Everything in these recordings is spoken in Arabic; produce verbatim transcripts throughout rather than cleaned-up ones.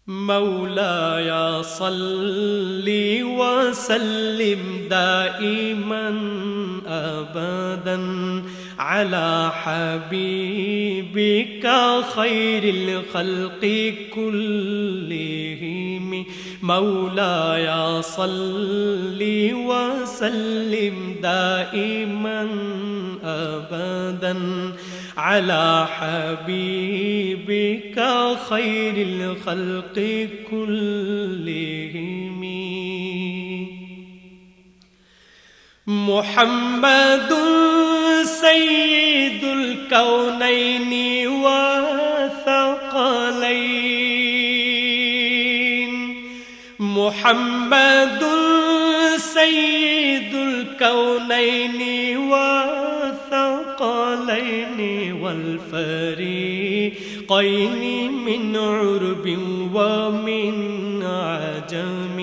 مولاي صل وسلم دائما أبدا على حبيبك خير الخلق كلهم. مولاي صل وسلم دائما أبدا على حبيبك خير الخلق كلهم. محمد سيد الكونين والثقلين. محمد سيد الكونين والثقلين والفريقين من عرب ومن عجم.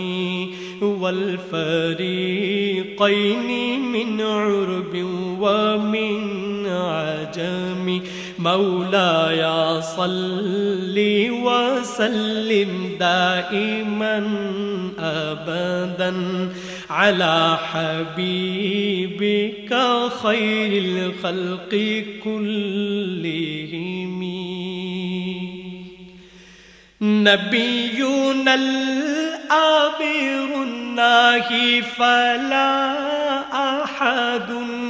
والفريقين من عرب ومن عجم. مولاي صل وسلم دائما أبدا على حبيبك خير الخلق كلهم. نبينا الآمر الناهي فلا أحد.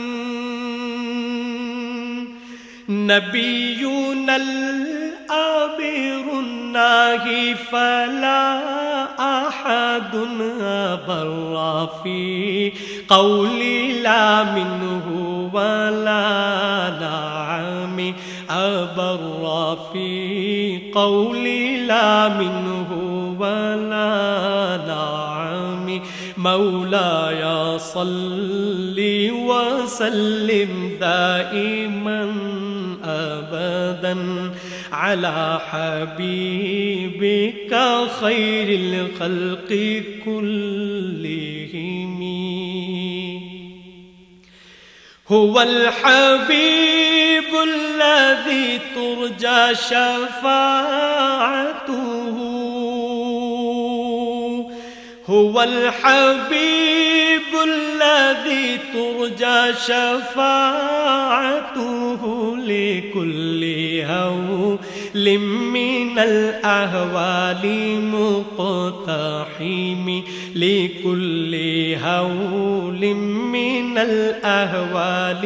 نبينا الآمر الناهي فلا أحد أبر في قولي لا منه ولا نعم. أبر في قولي لا منه ولا نعم. مولاي صل وسلم دائما أبدا على حبيبك خير الخلق كلهم. هو الحبيب الذي ترجى شفاعته. هو الحبيب الذي ترجى شفاعته لكل هول من الأهوال مقتحم. لكل هول من الأهوال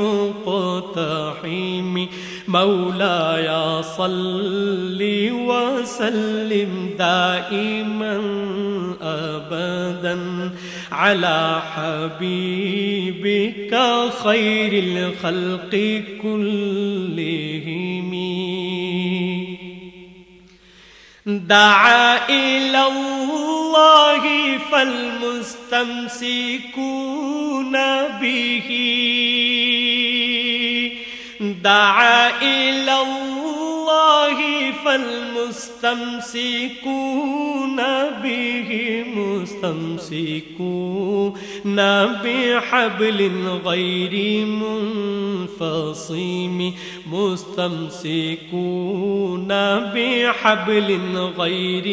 مقتحم. مولاي صل وسلم دائما أبدا على حبيبك خير الخلق كلهم. دعا إلى الله فالمستمسكون به. دعا إلى الله فالمستمسكون به. مستمسكون بحبل غير منفصم. مستمسكون بحبل غير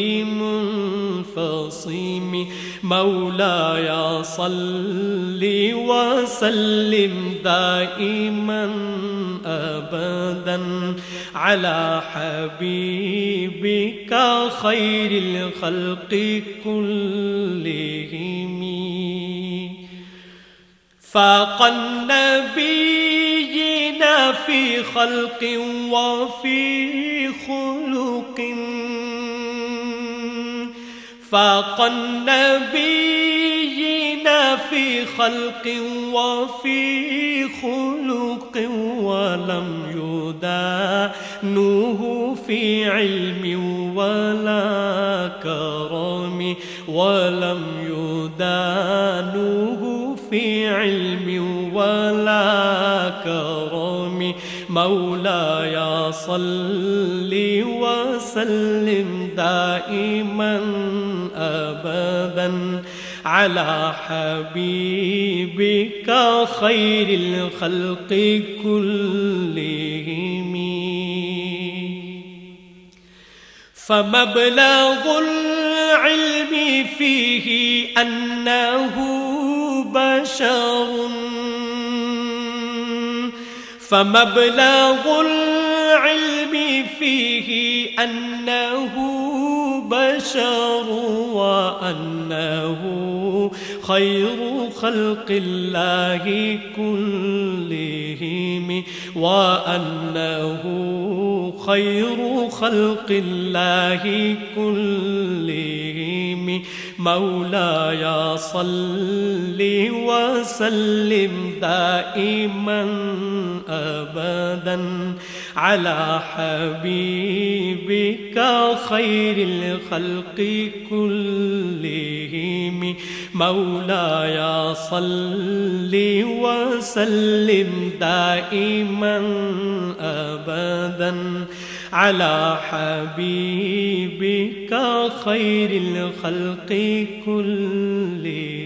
منفصم. مولاي صل وسلم دائما أبدا على حبيبك خير الخلق كلهم. فاق النبيين في خلق وفي خلق. فاق النبيين في خلق وفي خلق ولم يدانوه في علم ولا كرم. ولم يدانوه في علم ولا كرم. مولاي صل وسلم دائما أبدا على حبيبك خير الخلق كلهم. فمبلغ العلم فيه أنه بشر فمبلغ العلم فيه أنه بشر وأنه خير خلق الله كلهم وأنه خير خلق الله كلهم مولاي صل وسلم دائما أبدا على حبيبك خير الخلق كلهم مولاي صل وسلم دائما أبدا على حبيبك خير الخلق كلهم.